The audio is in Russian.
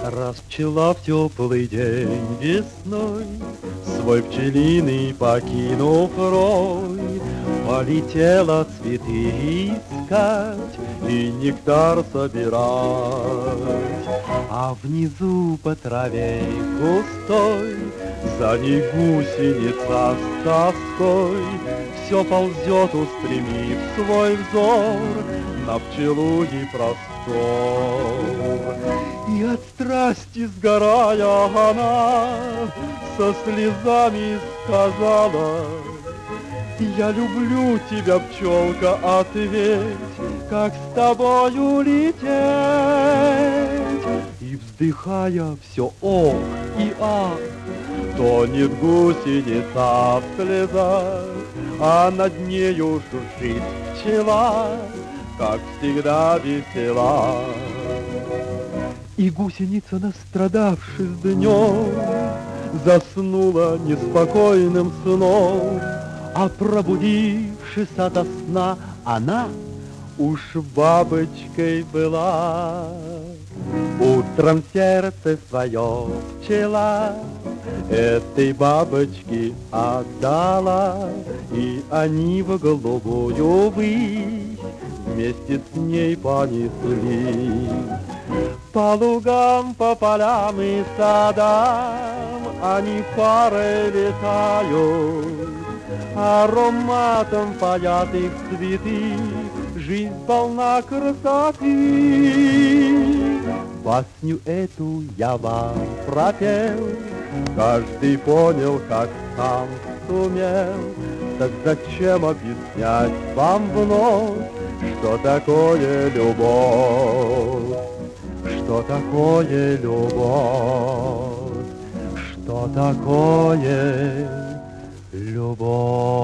Раз пчела в теплый день весной свой пчелиный покинув рой, полетела цветы искать и нектар собирать. А внизу по траве густой за ней гусеница с тоской все ползет, устремив свой взор на пчелу и простор. И от страсти сгорая она со слезами сказала: я люблю тебя, пчелка, ответь, как с тобою лететь. И вздыхая все ох и ах, тонет гусеница в слезах, а над нею шуршит пчела, как всегда весела. И гусеница, настрадавшись днем, заснула неспокойным сном, а пробудившись ото сна, она уж бабочкой была. Утром сердце свое пчела этой бабочке отдала, и они в голубую высь вместе с ней понесли. По лугам, по полям и садам они парой летают, ароматом паят их цветы, жизнь полна красоты. Басню эту я вам пропел, каждый понял, как сам сумел. Так зачем объяснять вам вновь, что такое любовь? Что такое любовь? Что такое любовь?